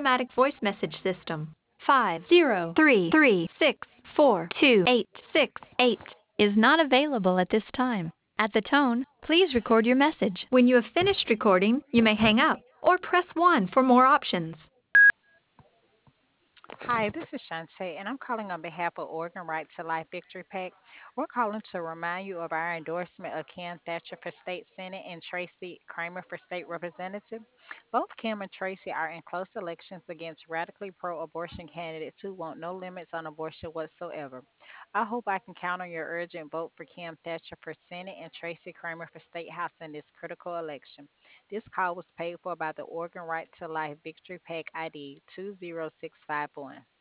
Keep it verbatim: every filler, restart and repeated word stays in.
automatic voice message system. five zero three three six four two eight six eight is not available at this time. At the tone, please record your message. When you have finished recording, you may hang up or press one for more options. Hi, this is Shantae, and I'm calling on behalf of Oregon Right to Life Victory PAC. We're calling to remind you of our endorsement of Ken Thatcher for State Senate and Tracy Kramer for State Representative. Both Kim and Tracy are in close elections against radically pro abortion candidates who want no limits on abortion whatsoever. I hope I can count on your urgent vote for Kim Thatcher for Senate and Tracy Kramer for State House in this critical election. This call was paid for by the Oregon Right to Life Victory PAC I D two zero six five one.